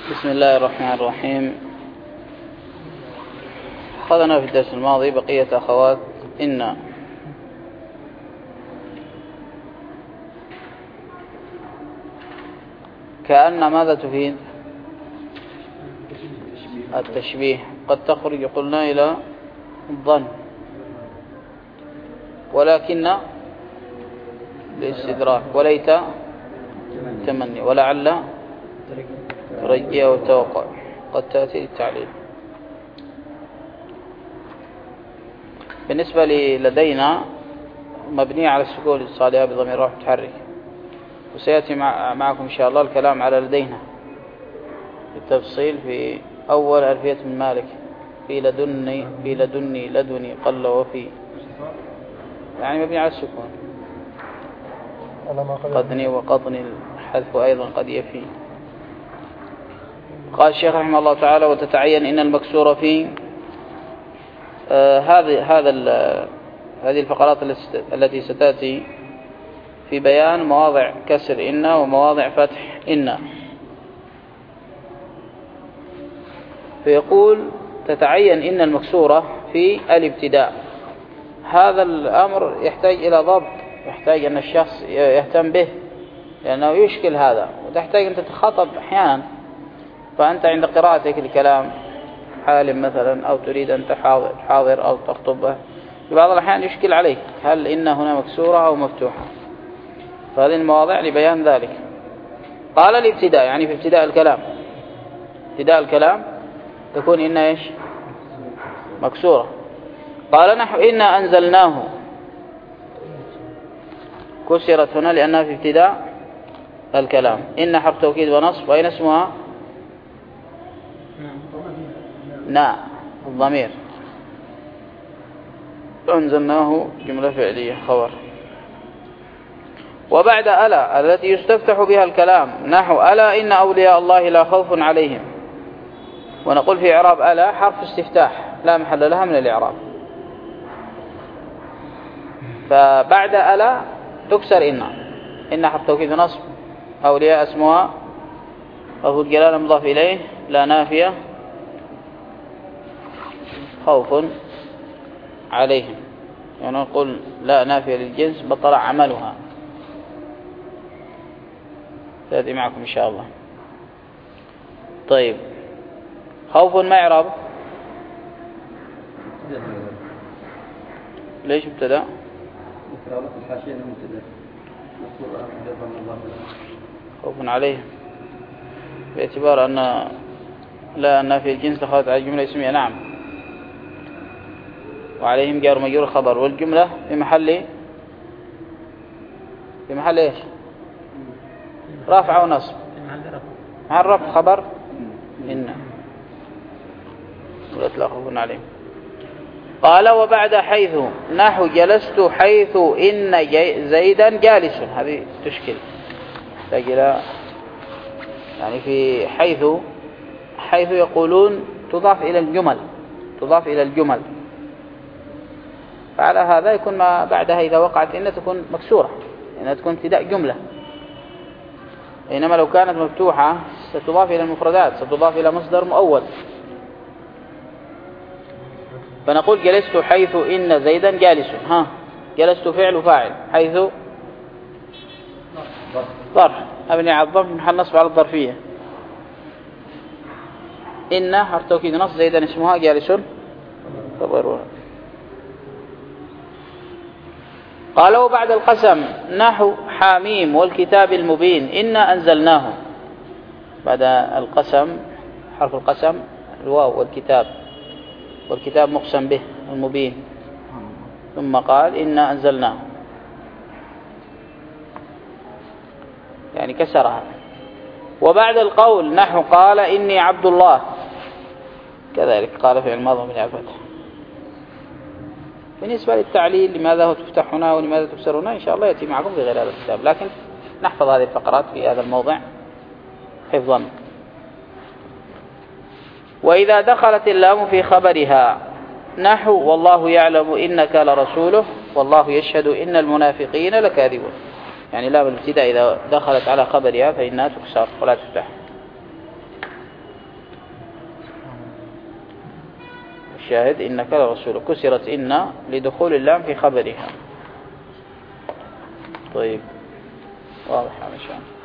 بسم الله الرحمن الرحيم. أخذنا في الدرس الماضي بقية أخوات إن. كأن ماذا تفيد؟ التشبيه. قد تخرج قلنا إلى الظن، ولكن الاستدراك، وليت تمني، ولعل ترجي أو التوقع، قد تأتي للتعليل. بالنسبة لدينا مبنية على السكون الصالحة بضمير رفع متحرك، وسيأتي معكم إن شاء الله الكلام على لدينا بالتفصيل في أول ألفية من مالك. في لدني لدني قل وفي، يعني مبني على السكون. قدني وقطني الحذف أيضا قد يفي. قال الشيخ رحمه الله تعالى: وتتعين إن المكسور في هذه الفقرات التي ستأتي في بيان مواضع كسر إن ومواضع فتح إن. فيقول: تتعين إن المكسورة في الابتداء. هذا الأمر يحتاج إلى ضبط، يحتاج أن الشخص يهتم به، لأنه يشكل هذا، وتحتاج أن تتخاطب أحيانا. فأنت عند قراءتك الكلام حالم مثلا، أو تريد أن تحاضر أو تخطبه، في بعض الأحيان يشكل عليك هل إن هنا مكسورة أو مفتوحة. فهذه المواضع لبيان ذلك. قال الابتداء يعني في ابتداء الكلام. ابتداء الكلام تكون إن إيش؟ مكسورة. قال نحو إنا أنزلناه، كسرت هنا لأنها في ابتداء الكلام. إن حرف توكيد ونصب، وأين اسمها؟ نا الضمير. أنزلناه جملة فعلية خبر. وبعد ألا التي يستفتح بها الكلام نحو ألا إن أولياء الله لا خوف عليهم. ونقول في إعراب ألا حرف استفتاح لا محل لها من الإعراب. فبعد ألا تكسر إن حرف توكيد ونصب، أولياء اسمها لفظ الجلالة مضاف إليه، لا نافية، خوف عليهم. يعني نقول لا نافية للجنس بطل عملها. تأتي معكم إن شاء الله. طيب، خوف ما إعراب؟ ليش ابتدأ؟ خوف عليهم، باعتبار أن لا نافية الجنس دخلت على الجملة اسمية. نعم. وعليهم جار مجرور خبر، والجملة في محل ايش؟ رفع ونصب. مع الرفع خبر إن، ولا تلاخذون عليهم. قال: وبعد حيث نحو جلست حيث إن زيدا جالس. هذه تشكل تجلى، يعني في حيث يقولون تضاف إلى الجمل. فعلى هذا يكون ما بعدها إذا وقعت إن تكون مكسورة، إنها تكون ابتداء جملة. إنما لو كانت مفتوحة ستضاف إلى المفردات، ستضاف إلى مصدر مؤول. فنقول جلست حيث إن زيدا جالس. جلست فعل وفاعل، حيث ظرف أبني على الظرف محل نصب على الظرفية. إن حرف توكيد نصب، زيدا اسمها، جالس خبرها. قال: وبعد القسم نحو حاميم والكتاب المبين إنا أنزلناه. بعد القسم حرف القسم الواو، والكتاب مقسم به المبين، ثم قال إنا أنزلناه، يعني كسرها. وبعد القول نحو قال إني عبد الله، كذلك قال في الماضي من الفتح. بالنسبة للتعليل لماذا هو تفتح هنا ولماذا تكسر هنا إن شاء الله يأتي معكم في غير هذا الكتاب، لكن نحفظ هذه الفقرات في هذا الموضع حفظا. وإذا دخلت اللام في خبرها نحو والله يعلم إنك لرسوله والله يشهد إن المنافقين لكاذبون، يعني لام الابتداء إذا دخلت على خبرها فإنها تكسر ولا تفتح. الشاهد إنك لرسول. كسرت إن لدخول اللام في خبرها. طيب واضح هذا شان.